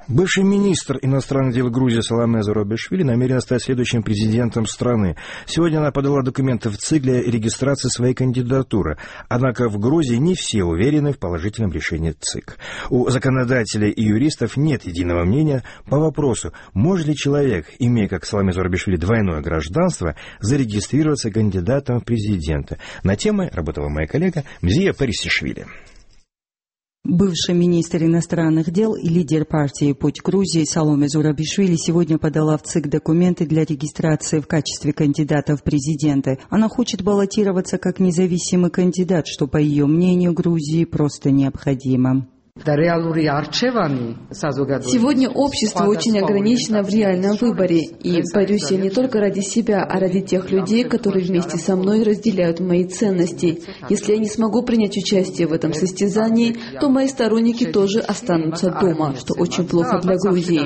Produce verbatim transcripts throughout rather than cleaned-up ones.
Бывший министр иностранных дел Грузии Саломе Зурабишвили намерена стать следующим президентом страны. Сегодня она подала документы в ЦИК для регистрации своей кандидатуры. Однако в Грузии не все уверены в положительном решении ЦИК. У законодателей и юристов нет единого мнения по вопросу, может ли человек, имея, как Саломе Зурабишвили, двойное гражданство, зарегистрироваться кандидатом в президенты. На тему работала моя коллега Мзия Парисишвили. Бывший министр иностранных дел и лидер партии «Путь Грузии» Саломе Зурабишвили сегодня подала в ЦИК документы для регистрации в качестве кандидата в президенты. Она хочет баллотироваться как независимый кандидат, что, по ее мнению, Грузии просто необходимо. Сегодня общество очень ограничено в реальном выборе, и борюсь я не только ради себя, а ради тех людей, которые вместе со мной разделяют мои ценности. Если я не смогу принять участие в этом состязании, то мои сторонники тоже останутся дома, что очень плохо для Грузии.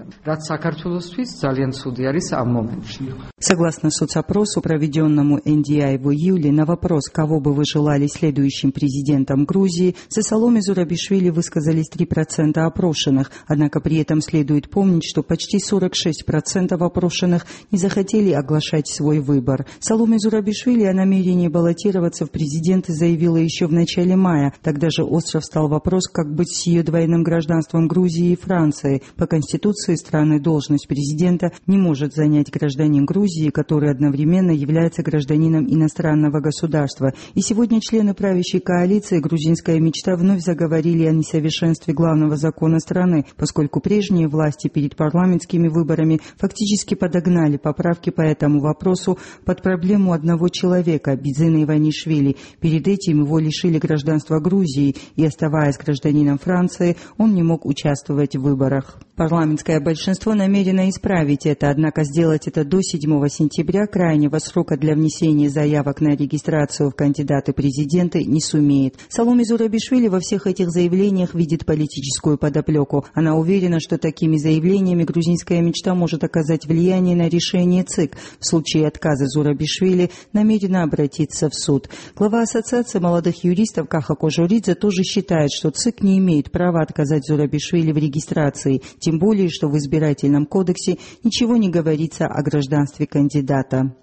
Согласно соцопросу, проведенному эн ди ай в июле, на вопрос, кого бы вы желали следующим президентом Грузии, за Саломе Зурабишвили высказались три процента опрошенных, однако при этом следует помнить, что почти сорок шесть процентов опрошенных не захотели оглашать свой выбор. Саломе Зурабишвили о намерении баллотироваться в президенты заявила еще в начале мая. Тогда же остро встал вопрос, как быть с ее двойным гражданством Грузии и Франции. По Конституции страны должность президента не может занять гражданин Грузии, который одновременно является гражданином иностранного государства. И сегодня члены правящей коалиции «Грузинская мечта» вновь заговорили о несовершенстве главного закона страны, поскольку прежние власти перед парламентскими выборами фактически подогнали поправки по этому вопросу под проблему одного человека, Бидзина Иванишвили. Перед этим его лишили гражданства Грузии, и, оставаясь гражданином Франции, он не мог участвовать в выборах. Парламентское большинство намерено исправить это, однако сделать это до седьмого сентября, крайнего срока для внесения заявок на регистрацию в кандидаты-президенты, не сумеет. Саломе Зурабишвили во всех этих заявлениях видит политическую подоплеку. Она уверена, что такими заявлениями грузинская мечта может оказать влияние на решение ЦИК. В случае отказа Зурабишвили намерена обратиться в суд. Глава Ассоциации молодых юристов Каха Кожуридзе тоже считает, что ЦИК не имеет права отказать Зурабишвили в регистрации, тем более, что в избирательном кодексе ничего не говорится о гражданстве кандидата.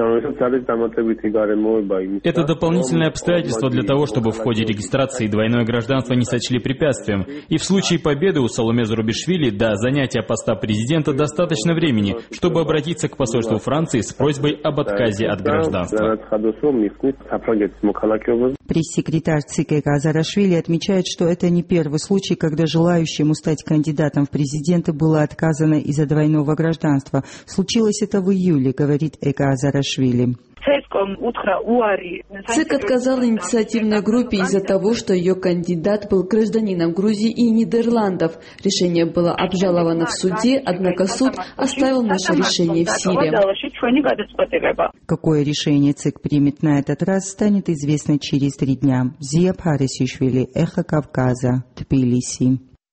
Это дополнительное обстоятельство для того, чтобы в ходе регистрации двойное гражданство не сочли препятствием. И в случае победы у Саломе Зурабишвили до занятия поста президента достаточно времени, чтобы обратиться к посольству Франции с просьбой об отказе от гражданства. Пресс-секретарь ЦИК Эка Азарашвили отмечает, что это не первый случай, когда желающему стать кандидатом в президенты было отказано из-за двойного гражданства. Случилось это в июле, говорит Эка Азарашвили. ЦИК отказал инициативной группе из-за того, что ее кандидат был гражданином Грузии и Нидерландов. Решение было обжаловано в суде, однако суд оставил наше решение в силе. Какое решение ЦИК примет на этот раз, станет известно через три дня. Мзия Парисишвили, Эхо Кавказа, Тбилиси.